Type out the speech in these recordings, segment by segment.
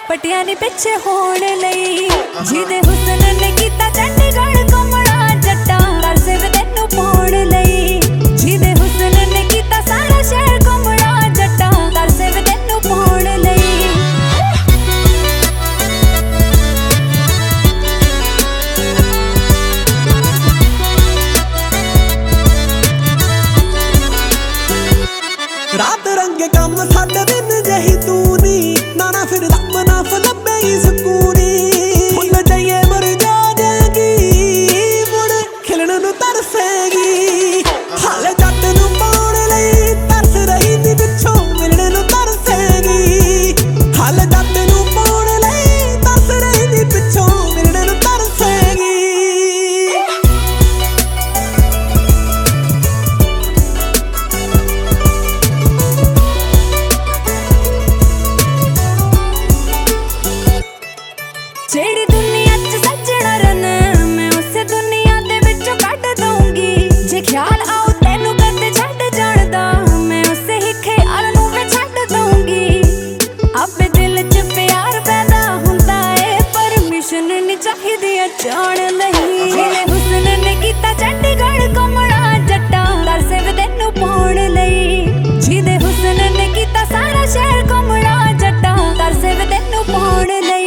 ਪਟਿਆਂ ਦੇ ਪਿੱਛੇ ਹੋਣ ਲਈ ਜਿਹਦੇ ਹੁਸਨ ਨੇ ਕੀਤਾ ਚੰਡੀਗੜ੍ਹ ਘੁੰਮਣਾ ਜੱਟਾਂ ਤਰਸੇ ਵੇ ਤੈਨੂੰ ਪਾਉਣ ਲਈ ਜਿਹਦੇ ਹੁਸਨ ਨੇ ਕੀਤਾ ਸਾਰਾ ਸ਼ਹਿਰ ਘੁੰਮਣਾ ਜੱਟਾਂ ਤਰਸੇ ਵੇ ਤੈਨੂੰ ਪਾਉਣ ਲਈ रात रंगे कम साडे दिन जही तू नी नाना फिर रब ना फलबे सुकूनी फुल जाइए मर जाएगी मुड़ खिलन नू तरसेगी हाले जट नू पाउण लई तरस रही दी पिछों मिलने नू तरसेगी हाले जट नू पाउण लई तरस रही दी पिछों मिलने नू तरसेगी ਜਿਹੜੀ ਦੁਨੀਆ 'ਚ ਸੱਜਣਾ ਰਨ ਮੈਂ ਉਸੇ ਦੁਨੀਆ ਦੇ ਵਿੱਚੋਂ ਕੱਢ ਦਊਂਗੀ ਜੇ ਖਿਆਲ ਆਉ ਤੈਨੂੰ ਕਦੇ ਛੱਡ ਜਾਣਦਾ ਮੈਂ ਉਸੇ ਹੀ ਖਿਆਲ ਨੂੰ ਵੀ ਛੱਡ ਦਊਂਗੀ ਆਪੇ ਦਿਲ 'ਚ ਪਿਆਰ ਪੈਦਾ ਹੁੰਦਾ ਏ ਪਰਮਿਸ਼ਨ ਨਹੀਂ ਚਾਹੀਦੀ ਆ ਜਾਣ ਲਈ ਜਿਹਨੇ ਹੁਸਨ ਨੇ ਕੀਤਾ ਚੰਡੀਗੜ੍ਹ ਘੁੰਮਣਾ ਜੱਟਾਂ ਤਰਸੇ ਵੇ ਤੈਨੂੰ ਪਾਉਣ ਲਈ ਜਿਹਦੇ ਹੁਸਨ ਨੇ ਕੀਤਾ ਸਾਰਾ ਸ਼ਹਿਰ ਘੁੰਮਣਾ ਜੱਟਾਂ ਤਰਸੇ ਵੇ ਤੈਨੂੰ ਪਾਉਣ ਲਈ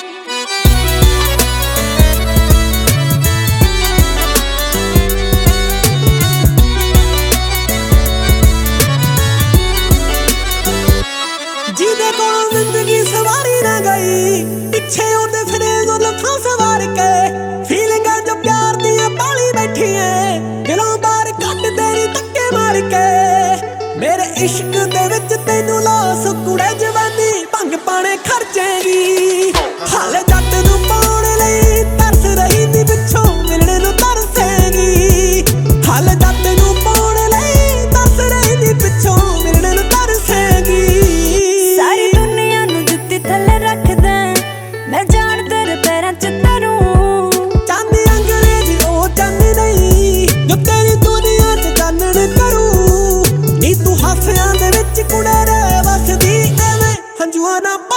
ਜਿਹਦੇ ਕੋਲੋਂ ਜ਼ਿੰਦਗੀ ਸਵਾਰੀ ਨਾ ਗਈ ਪਿੱਛੇ ਉਹਦੇ ਫਿਰੇ ਜ਼ੁਲਫਾਂ ਸਵਾਰ ਕੇ ਫੀਲਿੰਗਾਂ ਜੋ ਪਿਆਰ ਦੀਆਂ ਪਾਲੀ ਬੈਠੀ ਏ ਦਿਲੋਂ ਬਾਹਰ ਕੱਢ ਤੇਰੀ ਧੱਕੇ ਮਾਰ ਕੇ ਮੇਰੇ ਇਸ਼ਕ ਦੇ ਵਿੱਚ ਤੈਨੂੰ ਲਾਸ ਕੁੜੇ ਜਵਾਨੀ ਭੰਗ ਪਾਣੇ ਖਰਚੇਗੀ ਹਾਲੇ ਜੱਟ ਨੂੰ ਪਾਉਣ ਲਈ ਤਰਸ ਰਹੀ ਦੀ ਪਿੱਛੋਂ ਮਿਲਣੇ ਨੂੰ ਤਰਸੇਗੀ ਹਾਲੇ ਜੱਟ ਨੂੰ ਪਾਉਣ ਲਈ ਤਰਸ ਰਹੀ ਦੀ ਪਿੱਛੋਂ ਮਿਲਣੇ ਨੂੰ ਤਰਸੇਗੀ ਸਾਰੀ ਦੁਨੀਆ ਨੂੰ ਜੁੱਤੀ ਥੱਲੇ ਰੱਖਦਾ ਮੈਂ ਜਾਣ ਤੇਰੇ ਪੈਰਾਂ 'ਚ ਤਰੂੰ ਚਾਂਦੀ ਅੰਗਰੇਜ਼ੀ ਉਹ ਚਾਂਦੀ ਨਹੀਂ ਜੋ ਤੇਰੀ ਦੁਨੀਆ 'ਚ ਚਾਨਣ ਕਰੂ ਨੀ ਤੂੰ ਹਾਸਿਆਂ ਦੇ ਵਿੱਚ ਕੁੜੇ ਰਹਿ ਵਸਦੀ ਐਵੇਂ ਹੰਝੂਆਂ ਨਾ